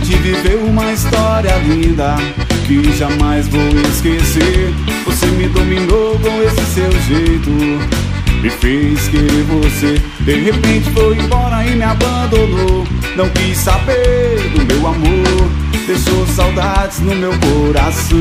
gente viveu uma história linda que jamais vou esquecer. Você me dominou com esse seu jeito, me fez querer você. De repente foi embora e me abandonou. Não quis saber do meu amor, deixou saudades no meu coração.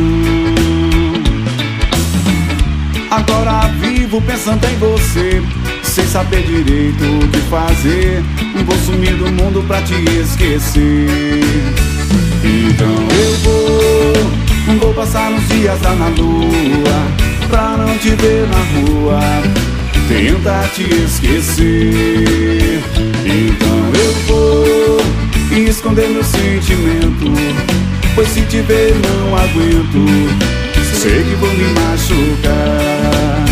Agora vivo pensando em você, sem saber direito o que fazer. Vou sumir do mundo pra te esquecer. Então eu vou passar uns dias lá na lua, pra não te ver na rua, tentar te esquecer. Então eu vou esconder meu sentimento, pois se te ver não aguento, sei que vou me machucar.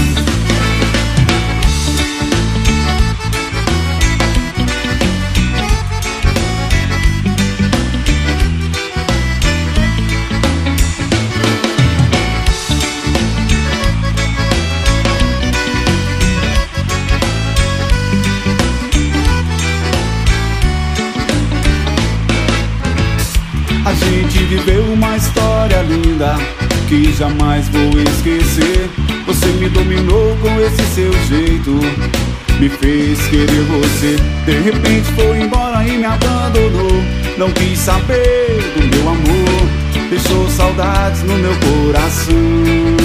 A gente viveu uma história linda que jamais vou esquecer. Você me dominou com esse seu jeito, me fez querer você. De repente foi embora e me abandonou. Não quis saber do meu amor, deixou saudades no meu coração.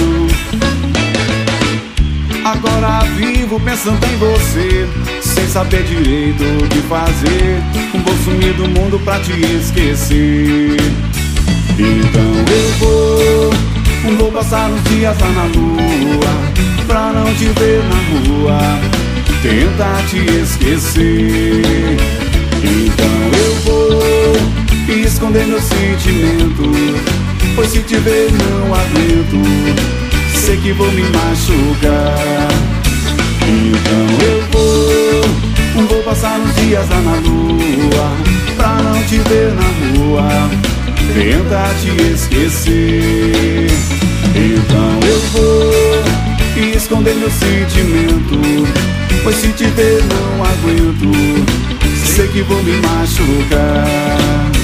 Agora vivo pensando em você, sem saber direito o que fazer. Vou sumir do mundo pra te esquecer. Então eu vou passar uns dias lá na lua, pra não te ver na rua, tentar te esquecer. Então eu vou esconder meu sentimento, pois se te ver não aguento, sei que vou me machucar. Então eu vou passar uns dias lá na lua, pra não te ver na rua, tentar te esquecer. Então eu vou esconder meu sentimento, pois se te ver não aguento, sei que vou me machucar.